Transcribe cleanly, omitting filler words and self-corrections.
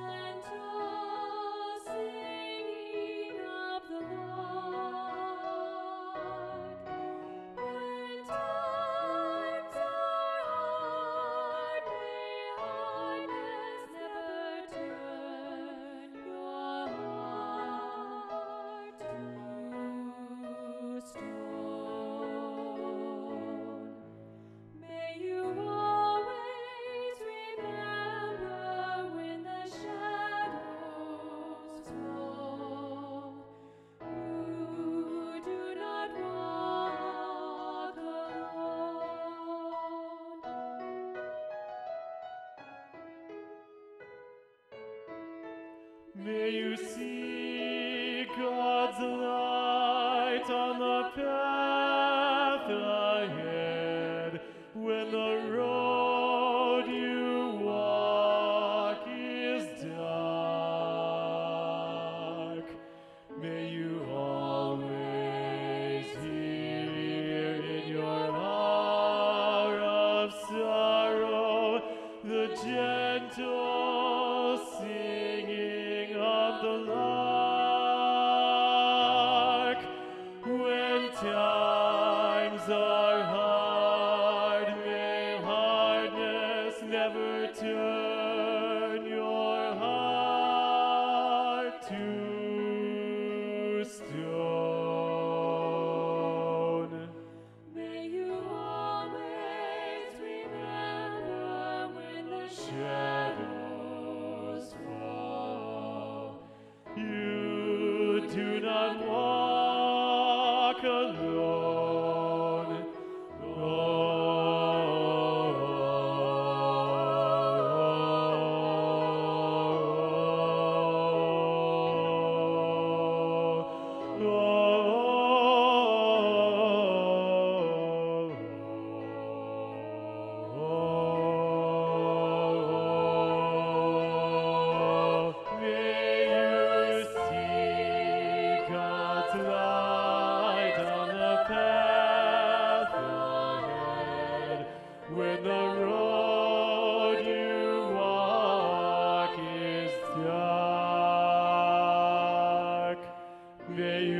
gentle singing of the lark. When times are hard, may hardness never turn your heart to stone. May you always remember when the shadows fall, you do not walk alone. May you see God's light on the path ahead when the road you walk is dark. May you always hear in your hour of sorrow the gentle singing of the lark. When times are hard, may hardness never turn your heart to stone. May you always remember when the Shadows fall. You do not walk alone. May you see God's light on the path ahead when the road you walk is dark. May you